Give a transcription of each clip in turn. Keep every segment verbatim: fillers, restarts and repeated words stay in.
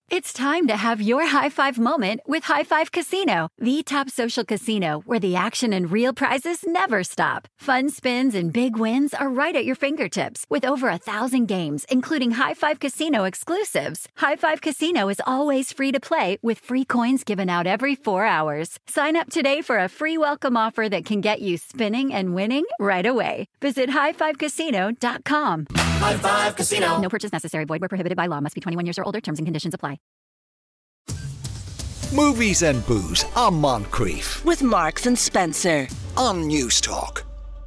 It's time to have your high five moment with High Five Casino, the top social casino where the action and real prizes never stop. Fun spins and big wins are right at your fingertips with over a thousand games, including High Five Casino exclusives. High Five Casino is always free to play with free coins given out every four hours. Sign up today for a free welcome offer that can get you spinning and winning right away. Visit high five casino dot com. High Five Casino. No purchase necessary. Void where prohibited by law. Must be twenty-one years or older. Terms and conditions apply. Movies and Booze on Moncrief with Marks and Spencer on News Talk.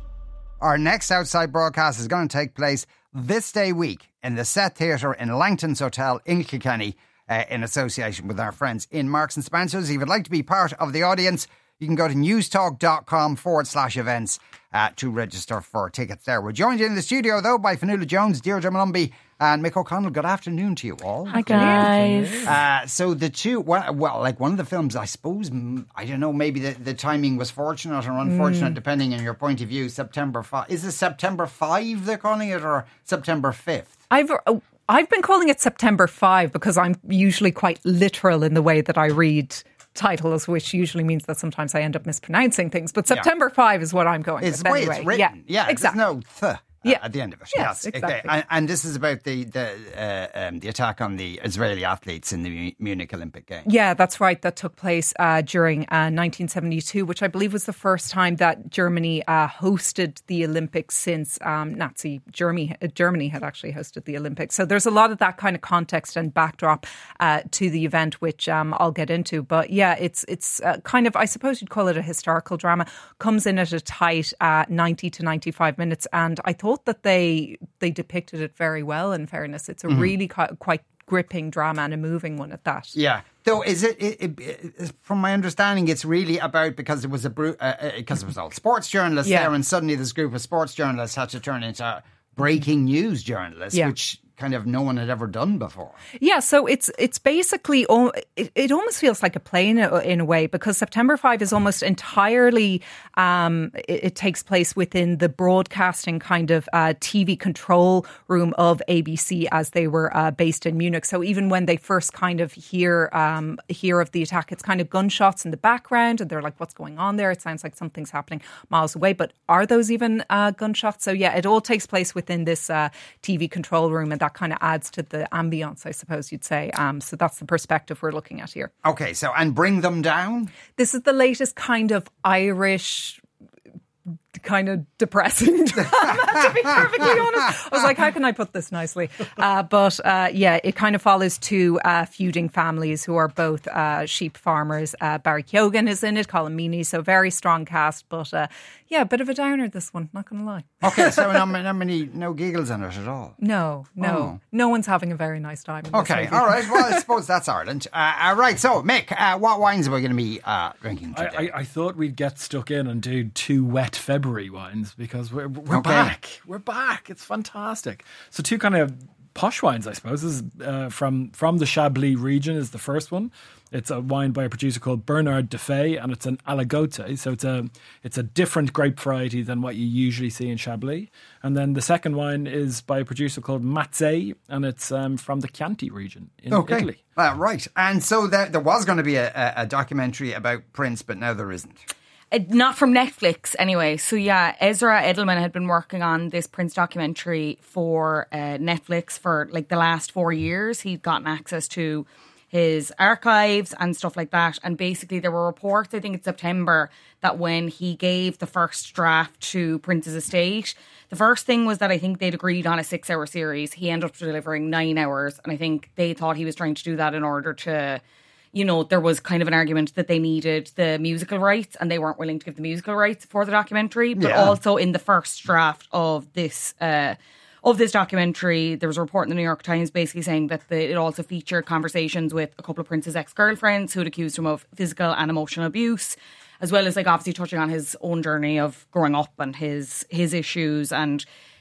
Our next outside broadcast is going to take place this day week in the Set Theatre in Langton's Hotel in Kilkenny, uh, in association with our friends in Marks and Spencer's. If you'd like to be part of the audience, you can go to newstalk.com forward slash events uh, to register for tickets there. We're joined in the studio, though, by Fionnuala Jones, Deirdre Malumbi and Mick O'Connell. Good afternoon to you all. Hi, guys. Uh, so the two, well, well, like one of the films, I suppose, I don't know, maybe the, the timing was fortunate or unfortunate, mm. depending on your point of view. September fifth. Is it September fifth they're calling it, or September fifth? I've... Uh, I've been calling it September fifth because I'm usually quite literal in the way that I read titles, which usually means that sometimes I end up mispronouncing things. But September yeah. fifth is what I'm going it's with. The way anyway. it's written. Yeah, yeah exactly. There's no th. Yeah. At the end of it. Yes, yes. exactly. Okay. And, and this is about the the uh, um, the attack on the Israeli athletes in the Munich Olympic Games. Yeah, that's right. That took place uh, during uh, nineteen seventy-two, which I believe was the first time that Germany uh, hosted the Olympics since um, Nazi Germany, uh, Germany had actually hosted the Olympics. So there's a lot of that kind of context and backdrop uh, to the event, which um, I'll get into. But yeah, it's it's uh, kind of, I suppose you'd call it a historical drama. Comes in at a tight uh, ninety to ninety-five minutes. And I thought that they they depicted it very well, in fairness. It's a mm-hmm. really quite, quite gripping drama and a moving one at that. Yeah. Though, is it, it, it, it from my understanding, it's really about, because it was a uh, uh, because it was all sports journalists yeah. there, and suddenly this group of sports journalists had to turn into breaking news journalists, yeah. which kind of no one had ever done before. Yeah, so it's it's basically, it, it almost feels like a play in a, in a way, because September fifth is almost entirely, um, it, it takes place within the broadcasting kind of uh, T V control room of A B C as they were uh, based in Munich. So even when they first kind of hear um, hear of the attack, it's kind of gunshots in the background and they're like, what's going on there? It sounds like something's happening miles away, but are those even uh, gunshots? So yeah, it all takes place within this uh, T V control room, and that kind of adds to the ambience, I suppose you'd say. Um, so that's the perspective we're looking at here. Okay, so, and Bring Them Down? This is the latest kind of Irish, kind of depressing drama, to be perfectly honest. I was like, how can I put this nicely? Uh, but uh, yeah, it kind of follows two uh, feuding families who are both uh, sheep farmers. Uh, Barry Keoghan is in it, Colin Meaney, so very strong cast. But uh, yeah, a bit of a downer, this one, not going to lie. Okay, so not many, no giggles in it at all? No, no. Oh. No one's having a very nice time. In okay, all right. Well, I suppose that's Ireland. Uh, all right, so Mick, uh, what wines are we going to be uh, drinking today? I, I, I thought we'd get stuck in and do two wet February wines, because we're we're okay. back. We're back. It's fantastic. So two kind of posh wines, I suppose. This is uh, from from the Chablis region is the first one. It's a wine by a producer called Bernard Defay, and it's an Aligote. So it's a it's a different grape variety than what you usually see in Chablis. And then the second wine is by a producer called Mazzei, and it's um, from the Chianti region in okay. Italy. Uh, right. And so there, there was going to be a, a, a documentary about Prince, but now there isn't. Uh, not from Netflix, anyway. So yeah, Ezra Edelman had been working on this Prince documentary for uh, Netflix for like the last four years. He'd gotten access to his archives and stuff like that. And basically there were reports, I think in September, that when he gave the first draft to Prince's estate, the first thing was that I think they'd agreed on a six hour series. He ended up delivering nine hours. And I think they thought he was trying to do that in order to, you know, there was kind of an argument that they needed the musical rights and they weren't willing to give the musical rights for the documentary. But yeah. also in the first draft of this uh Of this documentary, there was a report in the New York Times basically saying that the, it also featured conversations with a couple of Prince's ex-girlfriends who had accused him of physical and emotional abuse, as well as like obviously touching on his own journey of growing up and his his issues. And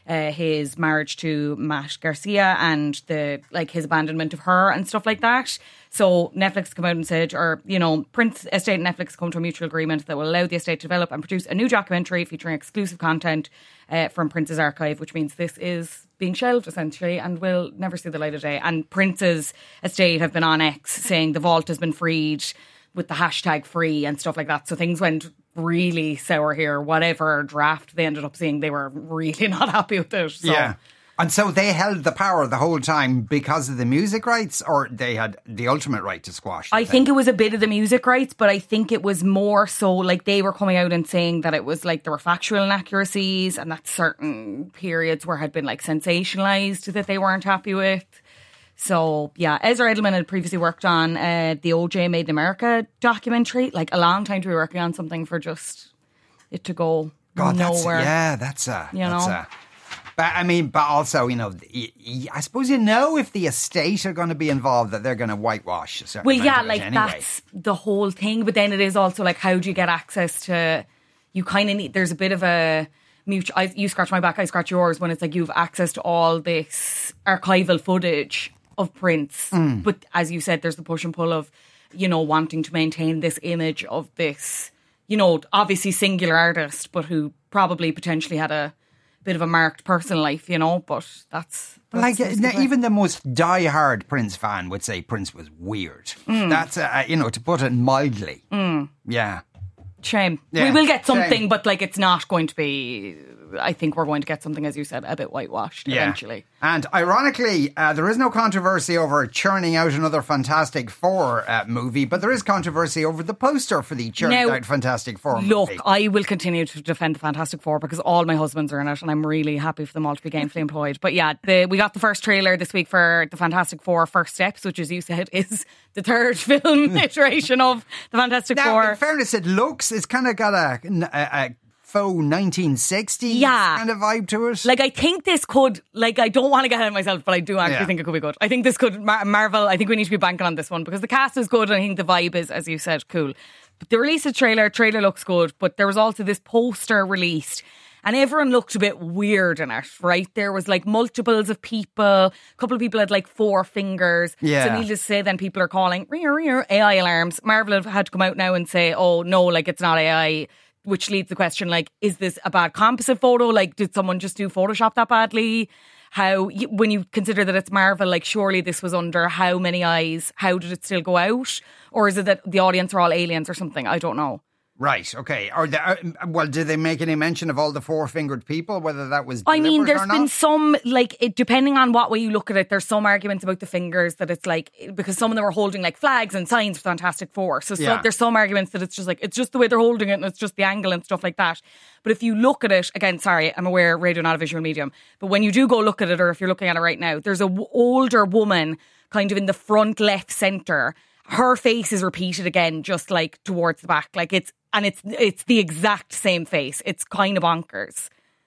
uh, his marriage to Matt Garcia and the like his abandonment of her and stuff like that. So Netflix come out and said, or, you know, Prince Estate and Netflix come to a mutual agreement that will allow the estate to develop and produce a new documentary featuring exclusive content uh, from Prince's archive, which means this is being shelved essentially and will never see the light of day. And Prince's estate have been on X saying the vault has been freed with the hashtag free and stuff like that. So things went really sour here. Whatever draft they ended up seeing, they were really not happy with it. So. Yeah. And so they held the power the whole time because of the music rights, or they had the ultimate right to squash the I thing? think it was a bit of the music rights, but I think it was more so like they were coming out and saying that it was like there were factual inaccuracies and that certain periods where had been like sensationalized that they weren't happy with. So, yeah, Ezra Edelman had previously worked on uh, the O J Made in America documentary, like a long time to be working on something for just it to go God, that's, nowhere. yeah, that's a... You that's know? a but I mean, but also, you know, y- y- I suppose you know if the estate are going to be involved that they're going to whitewash a certain Well, amount yeah, of it like anyway. that's the whole thing. But then it is also like, how do you get access to? You kind of need. There's a bit of a mutual. I, you scratch my back, I scratch yours. When it's like you have access to all this archival footage of Prince, Mm. but as you said, there's the push and pull of, you know, wanting to maintain this image of this, you know, obviously singular artist, but who probably potentially had a bit of a marked personal life, you know, but that's... that's Like, that's uh, the way. even the most die-hard Prince fan would say Prince was weird. Mm. That's, uh, you know, to put it mildly. Yeah. Shame. Yeah, We will get something, shame. but like it's not going to be... I think we're going to get something, as you said, a bit whitewashed eventually. And ironically, uh, there is no controversy over churning out another Fantastic Four uh, movie, but there is controversy over the poster for the churned Now, out Fantastic Four Look, movie. I will continue to defend the Fantastic Four because all my husbands are in it and I'm really happy for them all to be gainfully employed. But yeah, the, we got the first trailer this week for the Fantastic Four First Steps, which, as you said, is the third film iteration of the Fantastic Now, Four. in fairness, it looks, it's kind of got a, a, a faux nineteen sixties Yeah. kind of vibe to it. Like, I think this could, like, I don't want to get ahead of myself, but I do actually Yeah. think it could be good. I think this could, Mar- Marvel, I think we need to be banking on this one because the cast is good and I think the vibe is, as you said, cool. But they released a trailer, trailer looks good, but there was also this poster released and everyone looked a bit weird in it, right? There was like multiples of people, a couple of people had like four fingers. Yeah. So needless to say, then people are calling rear, rear, A I alarms. Marvel have had to come out now and say, oh, no, like it's not A I. Which leads the question, like, is this a bad composite photo? Like, did someone just do Photoshop that badly? How, when you consider that it's Marvel, like, surely this was under how many eyes? How did it still go out? Or is it that the audience are all aliens or something? I don't know. Right, okay. Or the, uh, well, did they make any mention of all the four-fingered people, whether that was I mean, deliberate there's or been not? some, like, it, depending on what way you look at it, there's some arguments about the fingers that it's like, because some of them are holding like flags and signs for Fantastic Four. So, so Yeah. there's some arguments that it's just like, it's just the way they're holding it and it's just the angle and stuff like that. But if you look at it, again, sorry, I'm aware radio not a visual medium, but when you do go look at it, or if you're looking at it right now, there's a w- older woman kind of in the front left centre. Her face is repeated again, just like towards the back. Like it's, and it's it's the exact same face. It's kind of bonkers.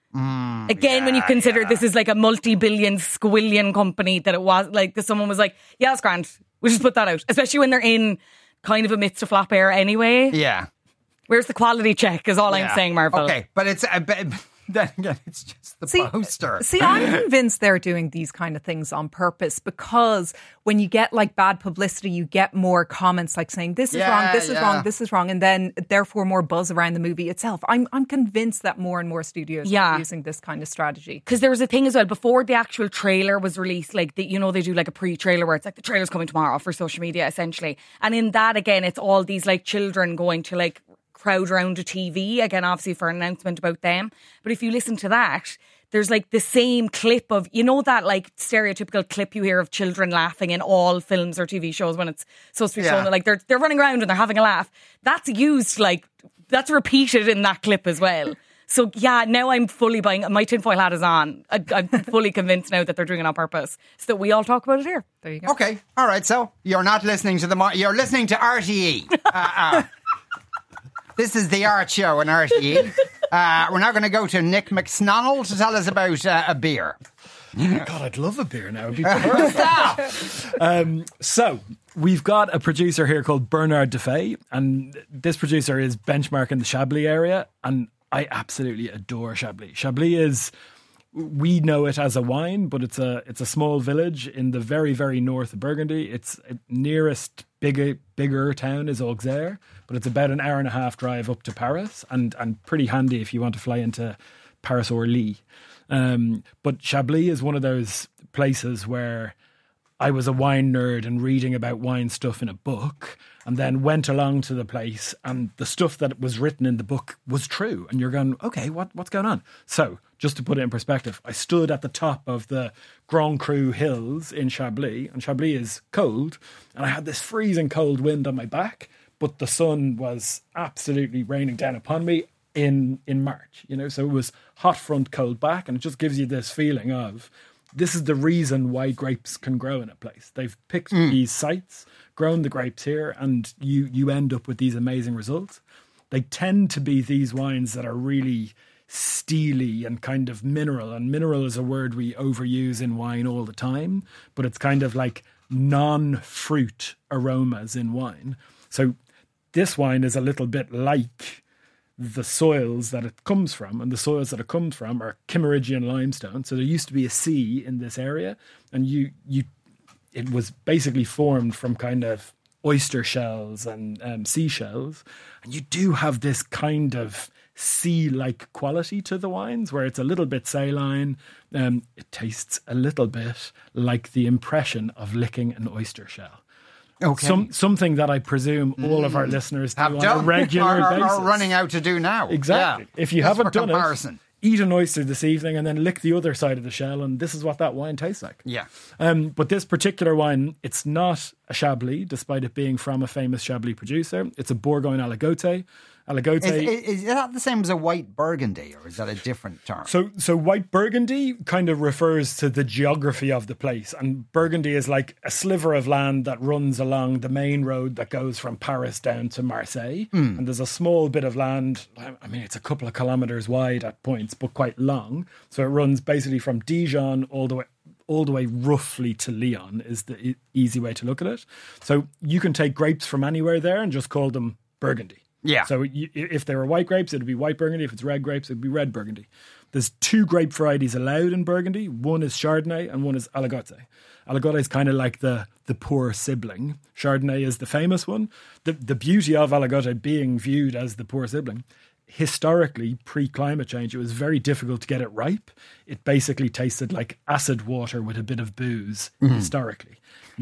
Mm, Again, when you yeah, consider yeah. this is like a multi-billion squillion company that it was like, someone was like, yeah, that's grand. We'll just put that out. Especially when they're in kind of amidst a flop air anyway. Yeah. Where's the quality check is all yeah. I'm saying, Marvel. Okay, but it's a bit... Then again, it's just the See- poster. See, I'm convinced they're doing these kind of things on purpose because when you get like bad publicity, you get more comments like saying this is Yeah, wrong, this is yeah. wrong, this is wrong, and then therefore more buzz around the movie itself. I'm I'm convinced that more and more studios Yeah. are using this kind of strategy. Because there was a thing as well before the actual trailer was released, like the, you know, they do like a pre-trailer where it's like the trailer's coming tomorrow for social media essentially, and in that again it's all these like children going to like crowd around a T V again, obviously for an announcement about them. But if you listen to that, there's like the same clip of, you know, that like stereotypical clip you hear of children laughing in all films or T V shows when it's supposed to be Yeah. shown, like they're they're running around and they're having a laugh. That's used, like that's repeated in that clip as well. So yeah, now I'm fully buying. My tinfoil hat is on. I, I'm fully convinced now that they're doing it on purpose, so that we all talk about it here. There you go. Okay, all right. So you're not listening to the... Mar- you're listening to R T E. Uh, uh. This is the Art Show on R T E. Uh, we're now going to go to Nick McSnonnell to tell us about uh, a beer. God, I'd love a beer now. It'd be perfect. um, so, we've got a producer here called Bernard Defay, and this producer is benchmarking the Chablis area, and I absolutely adore Chablis. Chablis is we know it as a wine, but it's a it's a small village in the very, very north of Burgundy. Its nearest bigger bigger town is Auxerre, but it's about an hour and a half drive up to Paris, and, and pretty handy if you want to fly into Paris Orly. Um, but Chablis is one of those places where I was a wine nerd and reading about wine stuff in a book, and then went along to the place, and the stuff that was written in the book was true. And you're going, okay, what what's going on? So, just to put it in perspective, I stood at the top of the Grand Cru Hills in Chablis, and Chablis is cold, and I had this freezing cold wind on my back, but the sun was absolutely raining down upon me in in March, you know, so it was hot front, cold back, and it just gives you this feeling of, this is the reason why grapes can grow in a place. They've picked mm. these sites, grown the grapes here, and you you end up with these amazing results. They tend to be these wines that are really steely and kind of mineral. And mineral is a word we overuse in wine all the time, but it's kind of like non-fruit aromas in wine. So this wine is a little bit like the soils that it comes from, and the soils that it comes from are Kimmeridgian limestone. So there used to be a sea in this area, and you you it was basically formed from kind of oyster shells and um, seashells, and you do have this kind of sea-like quality to the wines, where it's a little bit saline. Um, it tastes a little bit like the impression of licking an oyster shell. Okay. Some, something that I presume all of our listeners do Have on done, a regular or, or, basis. Or running out to do now. Exactly. Yeah. If you Just haven't for done comparison. it, eat an oyster this evening and then lick the other side of the shell, and this is what that wine tastes like. Yeah. Um, but this particular wine, it's not a Chablis, despite it being from a famous Chablis producer. It's a Bourgogne Aligoté. Aligoté. Is, is, is that the same as a white Burgundy, or is that a different term? So, so white Burgundy kind of refers to the geography of the place, and Burgundy is like a sliver of land that runs along the main road that goes from Paris down to Marseille. Mm. And there's a small bit of land. I mean, it's a couple of kilometers wide at points, but quite long. So it runs basically from Dijon all the way. all the way roughly to Lyon is the e- easy way to look at it. So you can take grapes from anywhere there and just call them Burgundy. Yeah. So you, if they were white grapes, it would be white Burgundy. If it's red grapes, it would be red Burgundy. There's two grape varieties allowed in Burgundy. One is Chardonnay and one is Aligoté. Aligoté is kind of like the, the poor sibling. Chardonnay is the famous one. The, the beauty of Aligoté being viewed as the poor sibling, historically, pre-climate change, it was very difficult to get it ripe. It basically tasted like acid water with a bit of booze, mm. historically.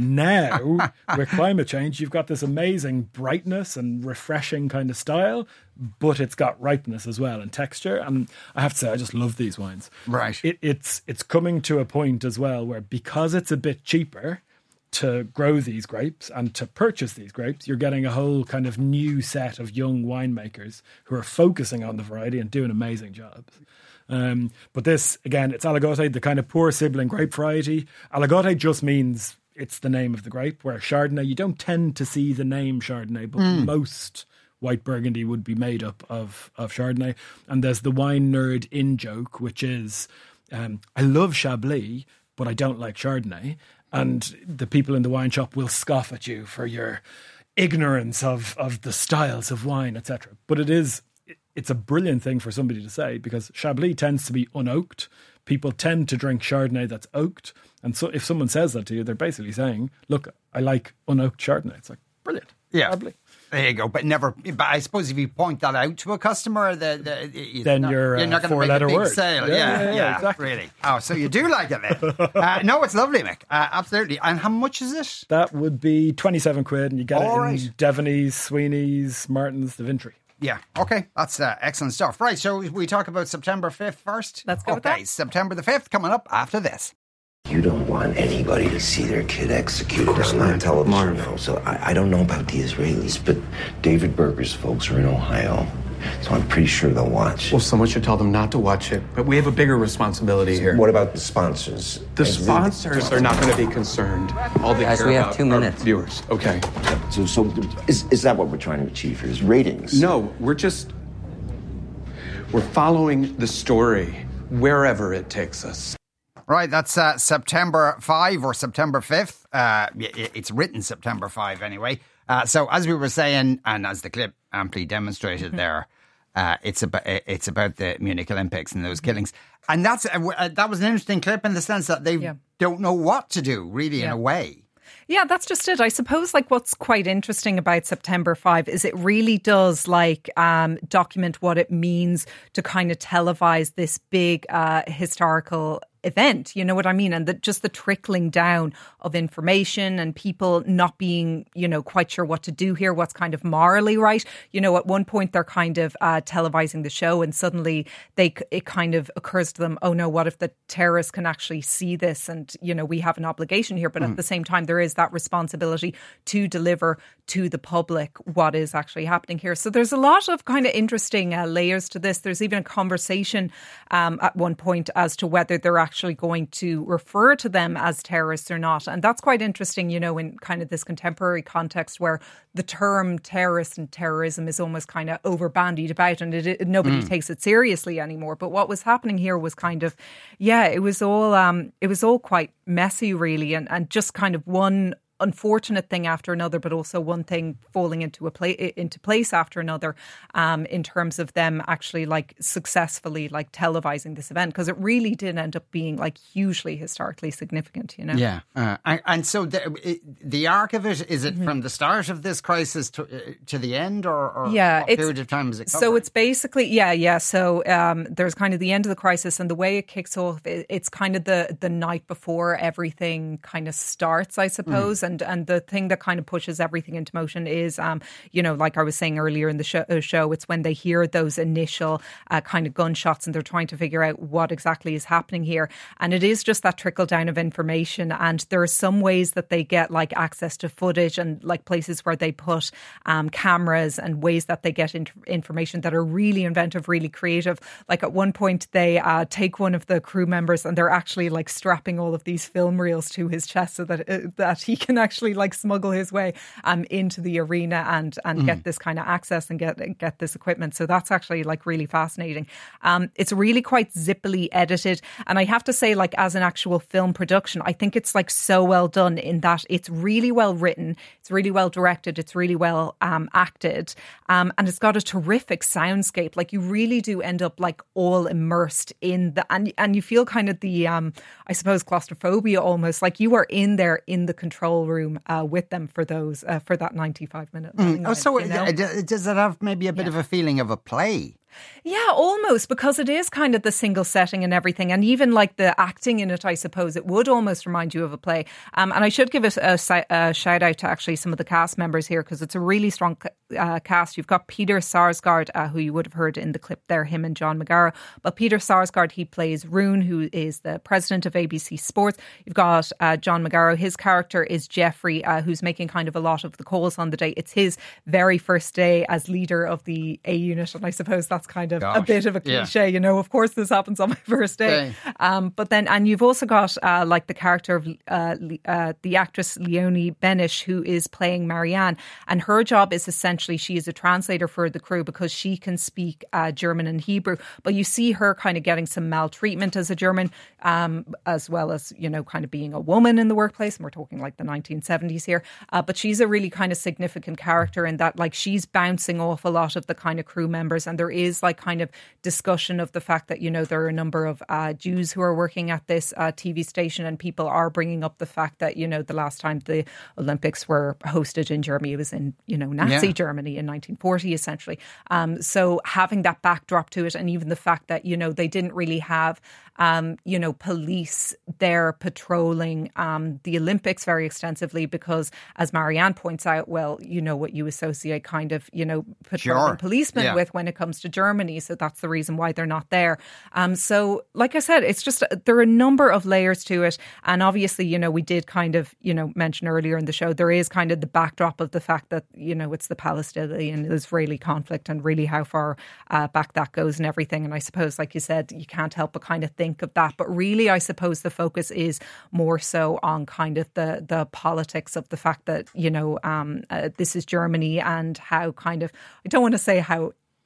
Now, with climate change, you've got this amazing brightness and refreshing kind of style, but it's got ripeness as well and texture. And I have to say, I just love these wines. Right. It, it's it's coming to a point as well where, because it's a bit cheaper to grow these grapes and to purchase these grapes, you're getting a whole kind of new set of young winemakers who are focusing on the variety and doing amazing jobs. Um, but this, again, it's Aligoté, the kind of poor sibling grape variety. Aligoté just means it's the name of the grape, where Chardonnay, you don't tend to see the name Chardonnay, but mm. most white Burgundy would be made up of, of Chardonnay. And there's the wine nerd in joke, which is, um, I love Chablis, but I don't like Chardonnay. And the people in the wine shop will scoff at you for your ignorance of, of the styles of wine, et cetera. But it is, it's a brilliant thing for somebody to say, because Chablis tends to be unoaked. People tend to drink Chardonnay that's oaked. And so if someone says that to you, they're basically saying, look, I like unoaked Chardonnay. It's like, brilliant. Yeah. Chablis. There you go. But never, but I suppose if you point that out to a customer, the, the, you're then not, you're, you're not uh, going to make a four-letter big word. sale. Yeah, Yeah, yeah, yeah, yeah, exactly. Really. Oh, so you do like it then. uh, no, it's lovely, Mick. Uh, absolutely. And how much is it? That would be twenty-seven quid, and you get All it right. in Devaney's, Sweeney's, Martin's, the Vintry. Yeah. Okay. That's uh, excellent stuff. Right. So we talk about September fifth first. Let's go okay, with that. September the fifth coming up after this. You don't want anybody to see their kid executed on live television. No. So I, I don't know about the Israelis, but David Berger's folks are in Ohio, so I'm pretty sure they'll watch. Well, someone should tell them not to watch it, but we have a bigger responsibility here. What about the sponsors? The sponsors are not going to be concerned. All they Guys, care we have about two are minutes. viewers. Okay. So, so is, is that what we're trying to achieve here? Is ratings? No, we're just... We're following the story wherever it takes us. Right, that's uh, September fifth or September fifth. Uh, it's written September fifth anyway. Uh, so as we were saying, and as the clip amply demonstrated there, Uh, it's about it's about the Munich Olympics and those killings, and that's uh, that was an interesting clip in the sense that they Yeah. don't know what to do, really, in Yeah. a way. Yeah, that's just it. I suppose like what's quite interesting about September fifth is it really does like um, document what it means to kind of televise this big uh, historical event. You know what I mean? And the, just the trickling down of information and people not being, you know, quite sure what to do here, what's kind of morally right. You know, at one point they're kind of uh, televising the show and suddenly they it kind of occurs to them, oh no, what if the terrorists can actually see this? And, you know, we have an obligation here. But mm. at the same time, there is that responsibility to deliver to the public what is actually happening here. So there's a lot of kind of interesting uh, layers to this. There's even a conversation um, at one point as to whether they're actually actually going to refer to them as terrorists or not. And that's quite interesting, you know, in kind of this contemporary context where the term terrorist and terrorism is almost kind of over-bandied about and it, it, nobody mm. takes it seriously anymore. But what was happening here was kind of, yeah, it was all um, it was all quite messy, really, and, and just kind of one unfortunate thing after another, but also one thing falling into a pla- into place after another um, in terms of them actually like successfully like televising this event, because it really did end up being like hugely historically significant, you know. Yeah, uh, and, and so the, it, the arc of it, is it mm-hmm. from the start of this crisis to, uh, to the end, or, or yeah, what period of time is it covering? So it's basically yeah, yeah. So um, there's kind of the end of the crisis, and the way it kicks off, it, it's kind of the the night before everything kind of starts, I suppose. Mm. And and the thing that kind of pushes everything into motion is, um, you know, like I was saying earlier in the show, uh, show it's when they hear those initial uh, kind of gunshots and they're trying to figure out what exactly is happening here. And it is just that trickle down of information. And there are some ways that they get like access to footage and like places where they put um, cameras and ways that they get in- information that are really inventive, really creative. Like at one point they uh, take one of the crew members and they're actually like strapping all of these film reels to his chest so that uh, that he can actually like smuggle his way um, into the arena and and mm. get this kind of access and get get this equipment. So that's actually like really fascinating. Um, it's really quite zippily edited, and I have to say, like as an actual film production, I think it's like so well done in that it's really well written, it's really well directed, it's really well um, acted, um, and it's got a terrific soundscape. Like you really do end up like all immersed in the and and you feel kind of the um, I suppose claustrophobia almost, like you are in there in the control room uh, with them for those uh, for that ninety-five minute. Mm. Oh, so you know? Does it have maybe a bit yeah. of a feeling of a play? Yeah, almost, because it is kind of the single setting and everything. And even like the acting in it, I suppose it would almost remind you of a play. Um, and I should give a, a, a shout out to actually some of the cast members here, because it's a really strong uh, cast. You've got Peter Sarsgaard, uh, who you would have heard in the clip there, him and John McGarrow. But Peter Sarsgaard, he plays Rune, who is the president of A B C Sports. You've got uh, John McGarrow. His character is Jeffrey, uh, who's making kind of a lot of the calls on the day. It's his very first day as leader of the A unit. And I suppose that's kind of Gosh, a bit of a cliche, yeah. you know, of course this happens on my first day. Okay. Um, but then, and you've also got uh, like the character of uh, uh, the actress Leonie Benish, who is playing Marianne. And her job is essentially, she is a translator for the crew because she can speak uh, German and Hebrew. But you see her kind of getting some maltreatment as a German, um, as well as, you know, kind of being a woman in the workplace. And we're talking like the nineteen seventies here. Uh, but she's a really kind of significant character in that, like, she's bouncing off a lot of the kind of crew members. And there is like kind of discussion of the fact that, you know, there are a number of uh, Jews who are working at this uh, T V station, and people are bringing up the fact that, you know, the last time the Olympics were hosted in Germany, it was in, you know, Nazi yeah. Germany in nineteen forty, essentially. Um, so having that backdrop to it, and even the fact that, you know, they didn't really have, um, you know, police there patrolling um, the Olympics very extensively because, as Marianne points out, well, you know, what you associate kind of, you know, patrolling sure. policemen yeah. with when it comes to Germany. So that's the reason why they're not there. Um, so, like I said, it's just, there are a number of layers to it. And obviously, you know, we did kind of, you know, mention earlier in the show, there is kind of the backdrop of the fact that, you know, it's the Palestinian-Israeli conflict and really how far uh, back that goes and everything. And I suppose, like you said, you can't help but kind of think of that. But really, I suppose the focus is more so on kind of the, the politics of the fact that, you know, um, uh, this is Germany and how kind of, I don't want to say how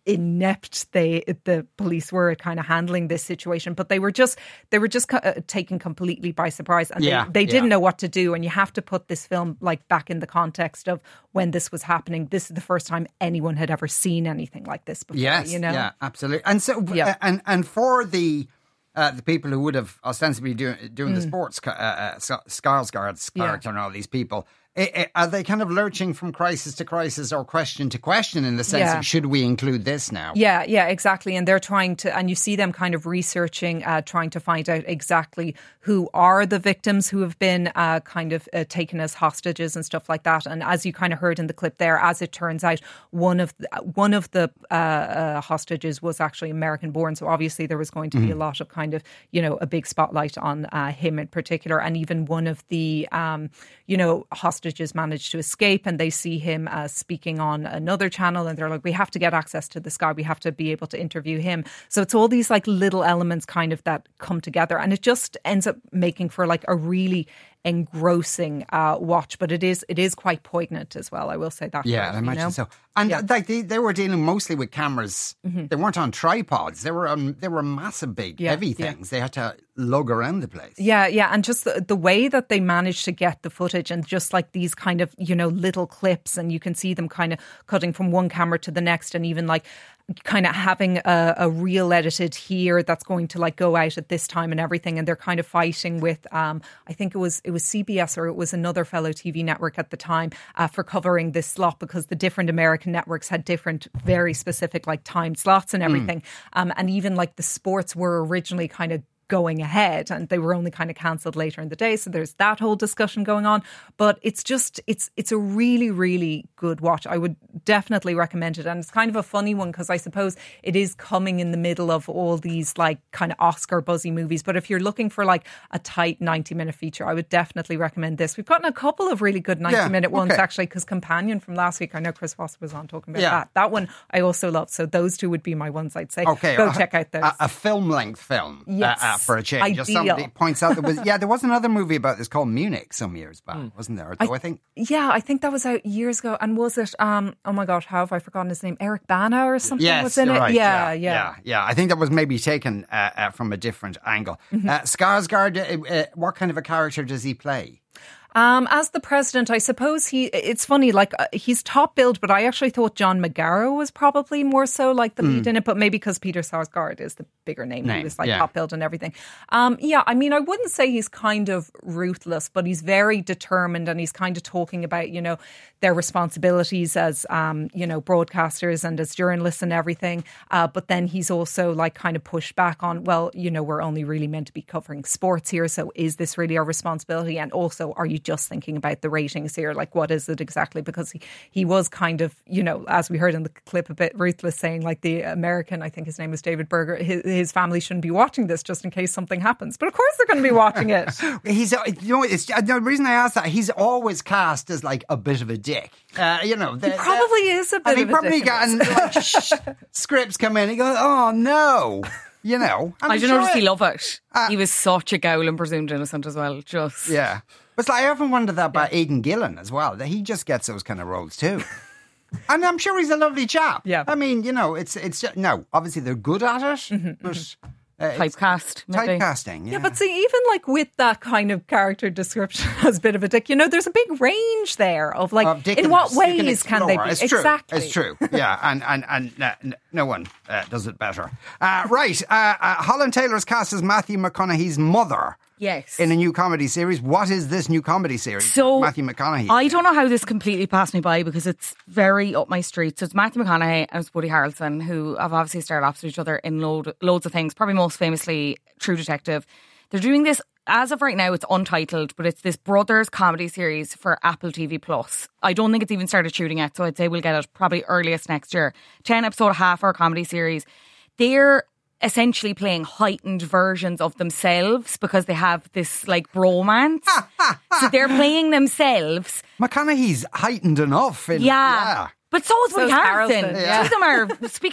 inept they the police were at kind of handling this situation, but they were just they were just uh, taken completely by surprise, and yeah, they, they didn't yeah. know what to do. And you have to put this film like back in the context of when this was happening. This is the first time anyone had ever seen anything like this before. Yes, you know, yeah, absolutely. And so, Yeah. uh, and and for the uh, the people who would have ostensibly doing doing the sports, uh, uh, Skarsgård's Yeah. character and all these people. I- I- Are they kind of lurching from crisis to crisis or question to question in the sense Yeah. of should we include this now? Yeah, yeah, exactly. And they're trying to, and you see them kind of researching, uh, trying to find out exactly who are the victims who have been uh, kind of uh, taken as hostages and stuff like that. And as you kind of heard in the clip there, as it turns out, one of the, one of the uh, uh, hostages was actually American born. So obviously there was going to be a lot of kind of, you know, a big spotlight on uh, him in particular. And even one of the, um, you know, hostages managed to escape, and they see him uh, speaking on another channel, and they're like, we have to get access to this guy, we have to be able to interview him. So it's all these like little elements kind of that come together, and it just ends up making for like a really engrossing uh, watch. But it is it is quite poignant as well, I will say that. Yeah, part, I imagine you know? so. And Yeah. like they, they were dealing mostly with cameras. Mm-hmm. They weren't on tripods. They were on, they were massive, big, Yeah, heavy yeah. things. They had to lug around the place. Yeah, yeah. And just the, the way that they managed to get the footage, and just like these kind of, you know, little clips, and you can see them kind of cutting from one camera to the next, and even like kind of having a, a reel edited here that's going to like go out at this time and everything. And they're kind of fighting with, um, I think it was it was C B S or it was another fellow T V network at the time uh, for covering this slot, because the different American networks had different, very specific like time slots and everything. Um, and even like the sports were originally kind of going ahead, and they were only kind of cancelled later in the day. So there's that whole discussion going on. But it's just, it's it's a really, really good watch. I would definitely recommend it. And it's kind of a funny one, because I suppose it is coming in the middle of all these like kind of Oscar buzzy movies. But if you're looking for like a tight ninety minute feature, I would definitely recommend this. We've gotten a couple of really good ninety minute Yeah, ones okay. actually, because Companion from last week, I know Chris Foster was on talking about Yeah. that. That one I also love. So those two would be my ones I'd say. Okay, Go uh, check out those. A, a film length film. Yes. Uh, uh, for a change. Just Ideal. somebody points out there was yeah there was another movie about this called Munich some years back, wasn't there? Though I, think Yeah, I think that was out years ago. And was it, um, oh my gosh, how have I forgotten his name? Eric Bana or something yes, was in you're it? right. Yeah, yeah, yeah. yeah. I think that was maybe taken uh, uh, from a different angle. Mm-hmm. Uh, Skarsgård, uh, uh, what kind of a character does he play? Um, as the president, I suppose he, it's funny, like uh, he's top billed, but I actually thought John McGarrow was probably more so like the lead in it, but maybe because Peter Sarsgaard is the bigger name, Name, he was like yeah. top billed and everything. Um, yeah, I mean, I wouldn't say he's kind of ruthless, but he's very determined, and he's kind of talking about, you know, their responsibilities as, um, you know, broadcasters and as journalists and everything. Uh, but then he's also like kind of pushed back on, well, you know, we're only really meant to be covering sports here. So is this really our responsibility? And also, are you just thinking about the ratings here? Like, what is it exactly? Because he, he was kind of, you know, as we heard in the clip, a bit ruthless, saying like the American, I think his name was David Berger, his, his family shouldn't be watching this just in case something happens. But of course they're going to be watching it. He's, uh, you know, it's, uh, the reason I asked that, he's always cast as like a bit of a dick. Uh, you know, the, He probably is a bit and he of a probably dick in got and, this. like, sh- scripts come in. He goes, "Oh no," you know. And I I'm don't know, sure does he it- love it? he was such a gowl and presumed innocent as well. Just Yeah, but it's like, I often wondered that about Aidan Gillen as well. That he just gets those kind of roles too. And I'm sure he's a lovely chap. Yeah. I mean, you know, it's it's just, no. Obviously, they're good at it, Mm-hmm, but uh, it's typecast, maybe. typecasting. Yeah. Yeah, but see, even like with that kind of character description as a bit of a dick, you know, there's a big range there of like, Of in what dickiness. You ways can, they explore. be? It's true. Exactly. It's true. Yeah, and and and uh, n- no one uh, does it better. Uh, right, uh, uh, Holland Taylor's cast as Matthew McConaughey's mother. Yes. In a new comedy series. What is this new comedy series? So Matthew McConaughey. I don't know how this completely passed me by, because it's very up my street. So it's Matthew McConaughey and it's Woody Harrelson, who have obviously starred opposite each other in load, loads of things, probably most famously True Detective. They're doing this, as of right now, it's untitled, but it's this brothers comedy series for Apple T V Plus. I don't think it's even started shooting yet, so I'd say we'll get it probably earliest next year. ten episode, half hour comedy series. They're essentially playing heightened versions of themselves because they have this like bromance. So they're playing themselves. McConaughey's heightened enough. In, Yeah. yeah. But so is So Woody is Harrelson. Harrelson, Two yeah. of them are, speaking of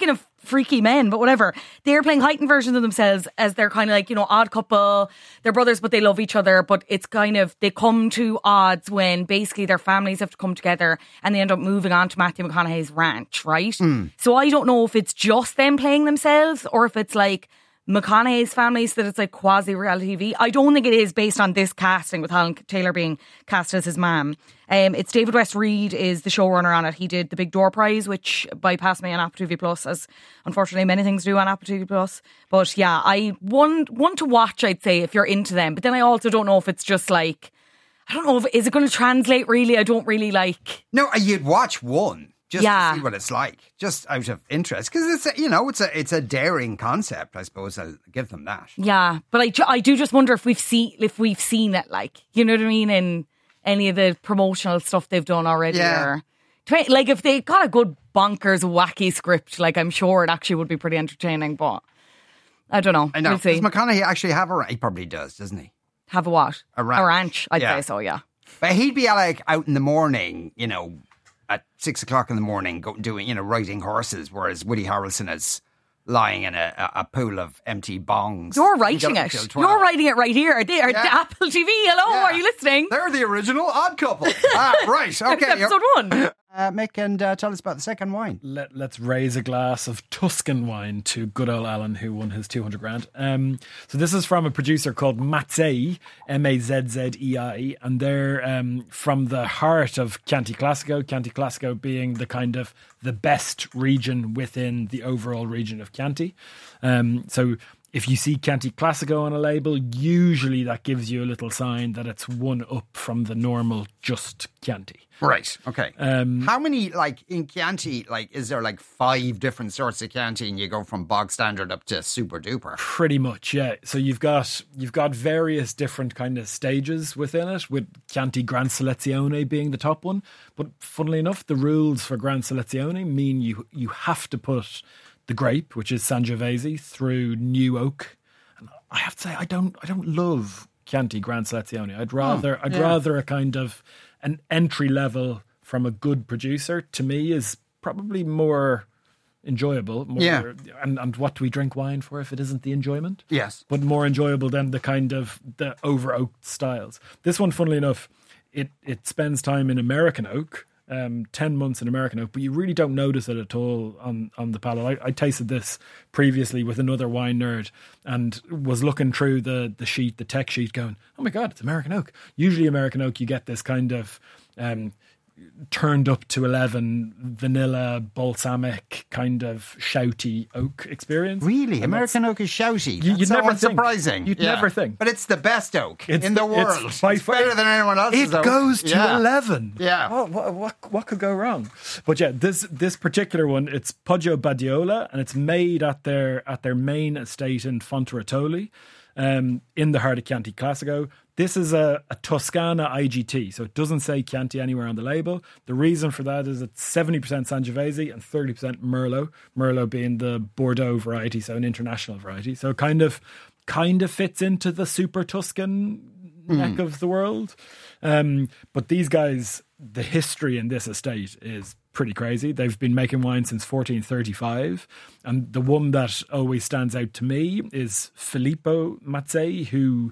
freaky men, but whatever. They're playing heightened versions of themselves as they're kind of like, you know, odd couple. They're brothers, but they love each other. But it's kind of, they come to odds when basically their families have to come together and they end up moving on to Matthew McConaughey's ranch, right? Mm. So I don't know if it's just them playing themselves or if it's like McConaughey's family, so that it's like quasi-reality T V. I don't think it is based on this casting with Helen Taylor being cast as his mum. Um, it's David West Reed is the showrunner on it. He did the Big Door Prize, which bypassed me on Apple T V Plus, as unfortunately many things do on Apple T V Plus. But yeah, I want one to watch, I'd say, if you're into them. But then I also don't know if it's just like, I don't know, if is it going to translate really? I don't really like... No, you'd watch one. Just yeah. to see what it's like, just out of interest, because it's a, you know it's a it's a daring concept. I suppose I'll give them that. Yeah, but I, I do just wonder if we've seen if we've seen it, like, you know what I mean, in any of the promotional stuff they've done already. Yeah. Or, like if they got a good bonkers wacky script, like I'm sure it actually would be pretty entertaining. But I don't know. I know. We'll see. Does McConaughey actually have a ranch? He probably does, doesn't he? Have a what? A ranch. A ranch. I'd yeah. say so. Yeah. But he'd be like out in the morning, you know. At six o'clock in the morning, go, doing, you know, riding horses, whereas Woody Harrelson is lying in a, a, a pool of empty bongs. You're writing it. You're writing it right here. They are yeah. the Apple T V. Hello, yeah. are you listening? They're the original Odd Couple. ah, right. Okay. Episode one. Uh, Mick, and uh, tell us about the second wine. Let, let's raise a glass of Tuscan wine to good old Alan, who won his two hundred grand. Um, so this is from a producer called Mazzei, M A Z Z E I, and they're um, from the heart of Chianti Classico, Chianti Classico being the kind of the best region within the overall region of Chianti. Um, so if you see Chianti Classico on a label, usually that gives you a little sign that it's one up from the normal just Chianti. Right, okay. Um, How many, like, in Chianti, like, is there like five different sorts of Chianti and you go from bog standard up to super duper? Pretty much, yeah. So you've got you've got various different kind of stages within it, with Chianti Gran Selezione being the top one. But funnily enough, the rules for Gran Selezione mean you you have to put the grape, which is Sangiovese, through new oak. And I have to say, I don't I don't love Chianti Gran Selezione. I'd rather oh, I'd yeah. rather a kind of an entry level from a good producer. To me, is probably more enjoyable. More, yeah. And, and what do we drink wine for if it isn't the enjoyment? Yes. But more enjoyable than the kind of the over oaked styles. This one, funnily enough, it it spends time in American oak. Um, ten months in American oak, but you really don't notice it at all on, on the palate. I, I tasted this previously with another wine nerd and was looking through the, the sheet, the tech sheet, going, oh my God, it's American oak. Usually American oak, you get this kind of um, turned up to eleven vanilla balsamic kind of shouty oak experience. Really? And American oak is shouty? You, you'd so never unsurprising. Think. You'd yeah. never think. But it's the best oak it's in the, the world. It's, by it's better than anyone else's It oak. goes to yeah. eleven. Yeah. What, what, what, what could go wrong? But yeah, this this particular one, it's Poggio Badiola, and it's made at their at their main estate in Fonterratoli, um, in the heart of Chianti Classico. This is a, a Toscana I G T, so it doesn't say Chianti anywhere on the label. The reason for that is it's seventy percent Sangiovese and thirty percent Merlot. Merlot being the Bordeaux variety, so an international variety. So it kind of, kind of fits into the super Tuscan mm. neck of the world. Um, but these guys, the history in this estate is pretty crazy. They've been making wine since fourteen thirty-five. And the one that always stands out to me is Filippo Mazzei, who...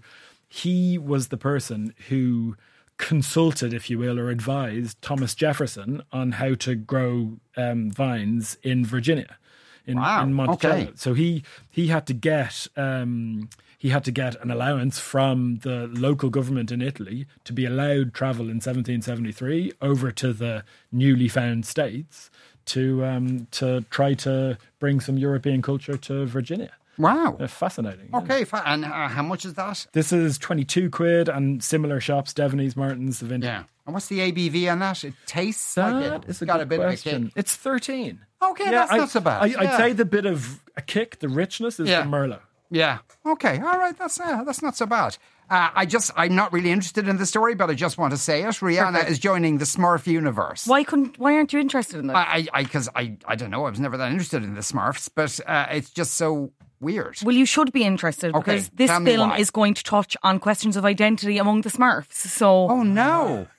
He was the person who consulted, if you will, or advised Thomas Jefferson on how to grow um, vines in Virginia, in, wow. in Monticello. Okay. So he he had to get um, he had to get an allowance from the local government in Italy to be allowed travel in seventeen seventy-three over to the newly found states to um, to try to bring some European culture to Virginia. Wow. They're fascinating. Okay, yeah. And uh, how much is that? This is twenty-two quid, and similar shops, Devaney's, Martin's, the Vintage. Yeah. And what's the A B V on that? It tastes that like it. It's a got good a bit question. of a kick. It's thirteen. Okay, yeah, that's I, not so bad. I, yeah. I'd say the bit of a kick, the richness, is yeah. the Merlot. Yeah. Okay. All right. That's uh, that's not so bad. Uh, I just I'm not really interested in the story, but I just want to say it. Rihanna Perfect. is joining the Smurf universe. Why couldn't? Why aren't you interested in that? I I because I, I I don't know. I was never that interested in the Smurfs, but uh, it's just so weird. Well, you should be interested okay, because this film why. is going to touch on questions of identity among the Smurfs. So, oh no.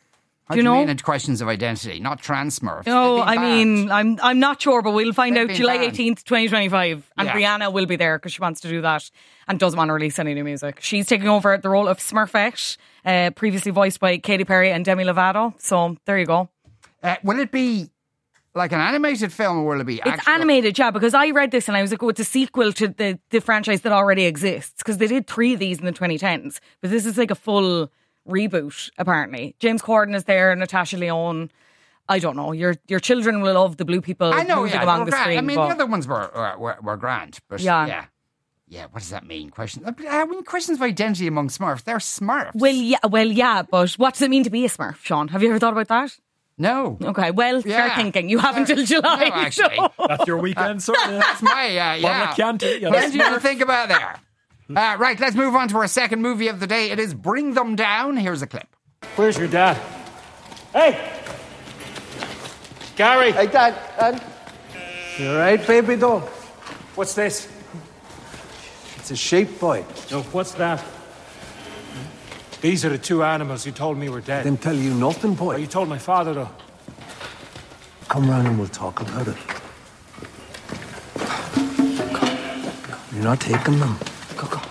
How Do you do you know? mean it's questions of identity, not trans Smurfs? No, They've I been mean, banned. I'm I'm not sure, but we'll find They've out been July banned. eighteenth, twenty twenty-five. And Yeah. Rihanna will be there because she wants to do that and doesn't want to release any new music. She's taking over the role of Smurfette, uh, previously voiced by Katy Perry and Demi Lovato. So there you go. Uh, will it be like an animated film or will it be It's actual? animated, yeah, because I read this and I was like, oh, it's a sequel to the, the franchise that already exists because they did three of these in the twenty tens. But this is like a full reboot, apparently. James Corden is there, Natasha Lyonne. I don't know. Your your children will love the blue people I know, moving yeah, along they were the grand. screen. I mean, but- the other ones were were, were, were grand, but Yeah. yeah. yeah, What does that mean? Questions? I mean, questions of identity among Smurfs. They're Smurfs. Well, yeah, well, yeah, but what does it mean to be a Smurf, Sean? Have you ever thought about that? No. Okay, well, Yeah. start thinking. You have until July. No, actually. so- That's your weekend, sort of. That's my, uh, yeah. Well, Chianti, yeah, Plenty that's to think about there. Uh, right, let's move on to our second movie of the day. It is Bring Them Down. Here's a clip. Where's your dad? Hey! Gary! Hey, Dad, Dad. You all right, baby doll? What's this? It's a sheep, boy. No, what's that? These are the two animals you told me were dead. Didn't tell you nothing, Oh, boy. you told my father, though. Come round and we'll talk about it. You're not taking them. Go, go.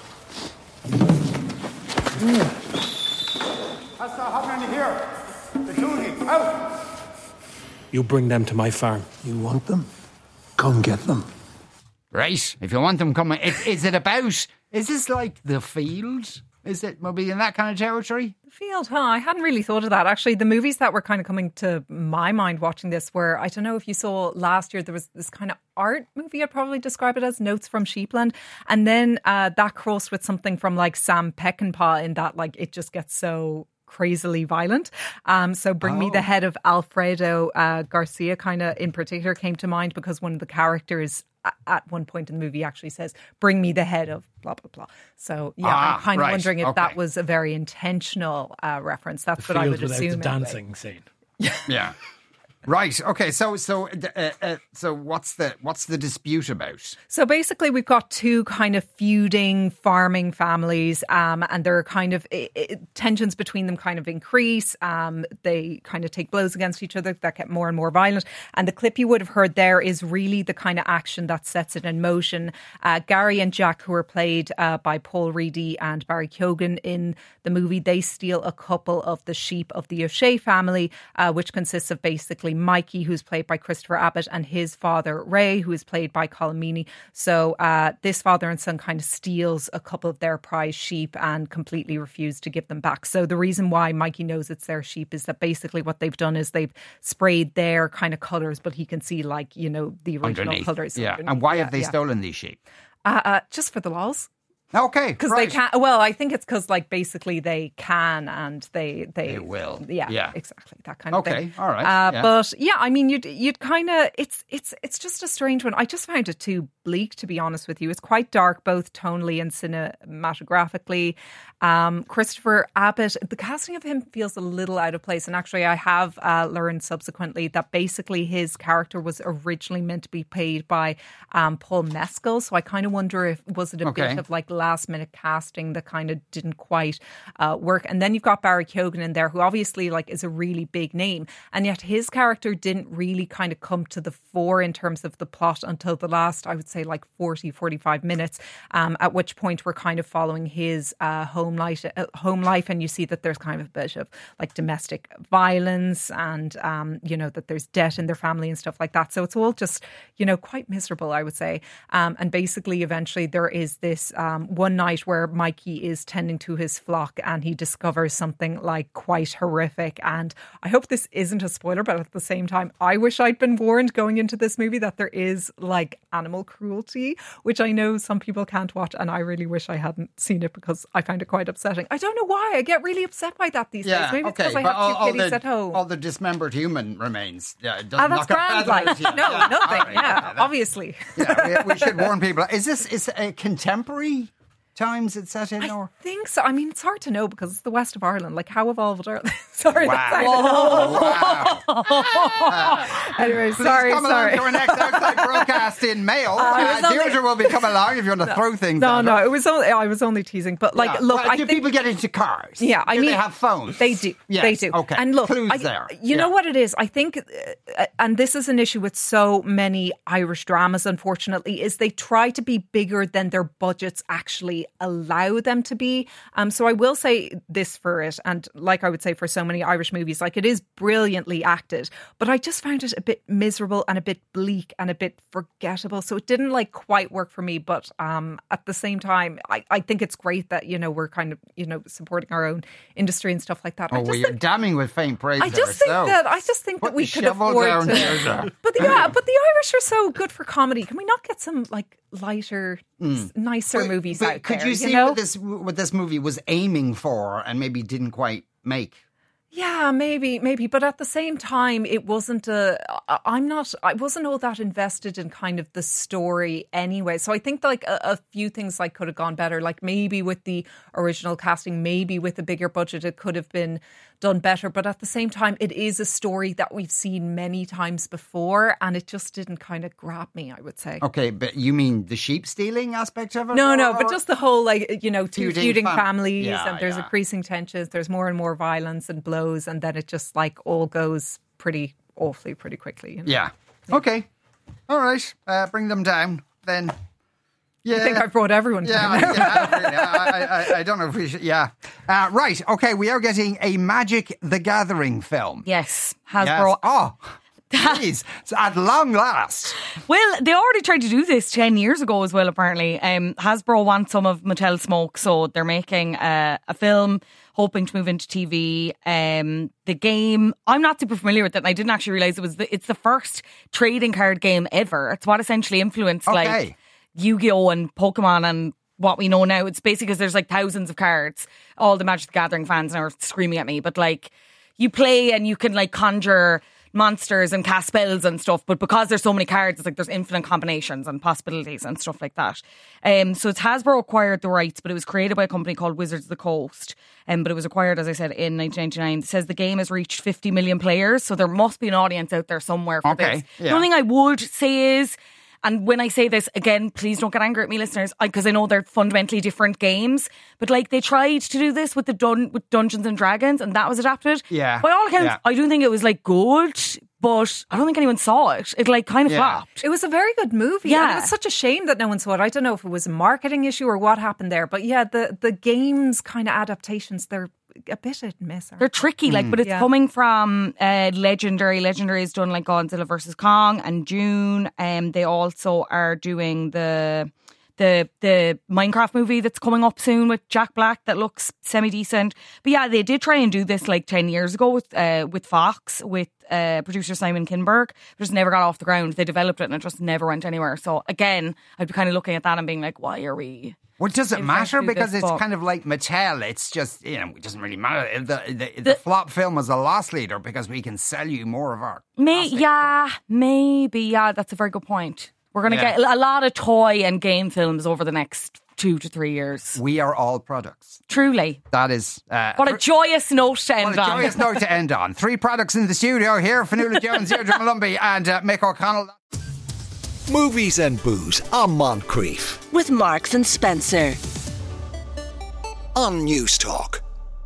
What's happening here? The Cooney, out! You bring them to my farm. You want them? Come get them. Right, if you want them coming. It, is it about, is this like The Field? Is it maybe in that kind of territory? The Field, huh? I hadn't really thought of that. Actually, the movies that were kind of coming to my mind watching this were, I don't know if you saw last year, there was this kind of art movie, I'd probably describe it as, Notes from Sheepland. And then uh, that crossed with something from like Sam Peckinpah in that like it just gets so crazily violent. Um, so Bring Oh. Me the Head of Alfredo uh, Garcia kind of in particular came to mind because one of the characters a- at one point in the movie actually says, bring me the head of blah, blah, blah. So yeah, Ah, I'm kind of right. wondering if Okay. that was a very intentional uh, reference. That's The what I field would without assume. the anyway. dancing scene. Yeah. Right. Okay. So, so, uh, uh, so, what's the what's the dispute about? So basically, we've got two kind of feuding farming families, um, and there are kind of i i tensions between them kind of increase. Um, they kind of take blows against each other that get more and more violent. And the clip you would have heard there is really the kind of action that sets it in motion. Uh, Gary and Jack, who are played uh, by Paul Reedy and Barry Keoghan in the movie, they steal a couple of the sheep of the O'Shea family, uh, which consists of basically Mikey, who's played by Christopher Abbott, and his father, Ray, who is played by Colin Meaney. So uh, this father and son kind of steals a couple of their prize sheep and completely refuse to give them back. So the reason why Mikey knows it's their sheep is that basically what they've done is they've sprayed their kind of colours, but he can see like, you know, the original Underneath. colours. Yeah. underneath. And why Yeah, have they yeah. stolen these sheep? Uh, uh, just for the lols. Okay. Because right. they can't. Well, I think it's because, like, basically they can and they they, They will. Yeah, Yeah. exactly that kind of Okay, thing. all right, Uh, yeah. But yeah, I mean, you'd you'd kind of it's it's it's just a strange one. I just found it too bleak, to be honest with you. It's quite dark, both tonally and cinematographically. Um, Christopher Abbott, the casting of him feels a little out of place. And actually, I have uh, learned subsequently that basically his character was originally meant to be played by um, Paul Mescal. So I kind of wonder if was it a Okay. bit of like last minute casting that kind of didn't quite uh, work. And then you've got Barry Keoghan in there, who obviously like is a really big name, and yet his character didn't really kind of come to the fore in terms of the plot until the last, I would say, like forty, forty-five minutes, um, at which point we're kind of following his uh, home life, uh, home life, and you see that there's kind of a bit of like domestic violence, and um, you know that there's debt in their family and stuff like that. So it's all just, you know, quite miserable, I would say. Um, and basically, eventually, there is this um, one night where Mikey is tending to his flock and he discovers something like quite horrific. And I hope this isn't a spoiler, but at the same time, I wish I'd been warned going into this movie that there is like animal cruelty, which I know some people can't watch, and I really wish I hadn't seen it because I find it quite upsetting. I don't know why. I get really upset by that these Yeah, days. Maybe okay. it's because I but have all, two all kitties the, at home. all the dismembered human remains. Yeah, it doesn't Ah, that's knock a grand, feather like. out of you. No, Yeah, nothing. all right, Yeah, that- obviously. yeah, we, we should warn people. Is this is a contemporary times it's set in? Or I think so. I mean, it's hard to know because it's the west of Ireland. Like, how evolved are they? Sorry, Wow. that's Wow. wow. Anyway, Please sorry, come sorry. along to our next outside broadcast in Mayo. Uh, it Uh, was only- Deirdre will be coming along if you want to throw things No, at no, her. it was only I was only teasing. But like, Yeah. look, Well, I do think people get into cars? Yeah, I do mean, they have phones? They do. Yes. They do. Okay. And look, Clues I, there. you Yeah. know what it is? I think, uh, and this is an issue with so many Irish dramas, unfortunately, is they try to be bigger than their budgets actually allow them to be. Um, so I will say this for it, and like I would say for so many Irish movies, like it is brilliantly acted, but I just found it a bit miserable and a bit bleak and a bit forgettable. So it didn't like quite work for me. But um, at the same time, I, I think it's great that, you know, we're kind of, you know, supporting our own industry and stuff like that. Oh, I well, just you're think, damning with faint praise. I there, just think so that I just think put that we the could shovel afford down, to. Deirdre. But the, yeah, but the Irish are so good for comedy. Can we not get some like lighter, s- nicer But- movies but out could there? you see know? what this what this movie was aiming for and maybe didn't quite make? Yeah, maybe, maybe. But at the same time, it wasn't a, I- I'm not, I wasn't all that invested in kind of the story anyway. So I think like a, a few things like could have gone better. Like maybe with the original casting, maybe with a bigger budget, it could have been done better. But at the same time, it is a story that we've seen many times before and it just didn't kind of grab me, I would say. Okay, but you mean the sheep stealing aspect of it? No, no, or- but just the whole, like, you know, two Feuding feuding, fam- families Yeah, and there's yeah. increasing tensions, there's more and more violence and blows, and then it just, like, all goes pretty awfully pretty quickly. You know? Yeah. Okay. All right. Uh, bring them down then. Yeah. I think I've brought everyone Yeah, down now. yeah, really. I, I, I don't know if we should. Yeah. Uh, right. Okay. We are getting a Magic the Gathering film. Yes, Yes. Hasbro. Oh, please. So at long last. Well, they already tried to do this ten years ago as well, apparently. Um, Hasbro wants some of Mattel smoke, so they're making uh, a film, hoping to move into T V. Um, the game, I'm not super familiar with it, and I didn't actually realise it was the, it's the first trading card game ever. It's what essentially influenced Okay. like Yu-Gi-Oh! And Pokemon and what we know now. It's basically because there's like thousands of cards. All the Magic the Gathering fans are screaming at me, but like you play and you can like conjure monsters and cast spells and stuff, but because there's so many cards, it's like there's infinite combinations and possibilities and stuff like that. Um, so it's Hasbro acquired the rights, but it was created by a company called Wizards of the Coast. Um, but it was acquired, as I said, in nineteen ninety-nine. It says the game has reached fifty million players, so there must be an audience out there somewhere for Okay, this. yeah. The only thing I would say is, and when I say this, again, please don't get angry at me, listeners, because I, I know they're fundamentally different games. But like they tried to do this with the dun- with Dungeons and Dragons, and that was adapted. Yeah. By all accounts, Yeah. I do think it was like good, but I don't think anyone saw it. It like kind of Yeah. flopped. It was a very good movie. Yeah. And it was such a shame that no one saw it. I don't know if it was a marketing issue or what happened there. But yeah, the, the games kind of adaptations, they're a bit hit and miss. aren't They're they? tricky, like, but it's Yeah. coming from uh, Legendary. Legendary has done like Godzilla versus Kong and Dune. Um, they also are doing the the the Minecraft movie that's coming up soon with Jack Black that looks semi decent. But yeah, they did try and do this like ten years ago with uh, with Fox with uh, producer Simon Kinberg. It just never got off the ground. They developed it and it just never went anywhere. So again, I'd be kind of looking at that and being like, why are we? Well, does it Maybe matter? trying to do Because this, it's but- kind of like Mattel. It's just, you know, it doesn't really matter. The, the, the, The- flop film was a loss leader because we can sell you more of our... May, classic yeah, maybe. Yeah, that's a very good point. We're going to Yeah. get a lot of toy and game films over the next two to three years. We are all products. Truly. That is... Uh, What a joyous note to end what a on. joyous note to end on. Three products in the studio here. Fanula Jones, Deirdre Malumbi and uh, Mick O'Connell. Movies and Booze on Moncrief With Marks and Spencer. on News Talk.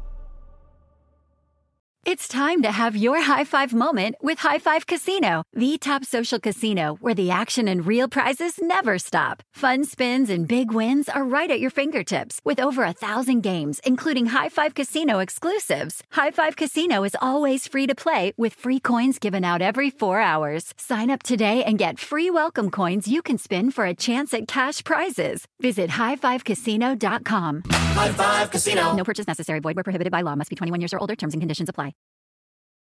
It's time to have your high five moment with High Five Casino, the top social casino where the action and real prizes never stop. Fun spins and big wins are right at your fingertips with over a thousand games, including High Five Casino exclusives. High Five Casino is always free to play with free coins given out every four hours. Sign up today and get free welcome coins you can spin for a chance at cash prizes. Visit high five casino dot com. High Five Casino. No purchase necessary. Void where prohibited by law. Must be twenty-one years or older. Terms and conditions apply.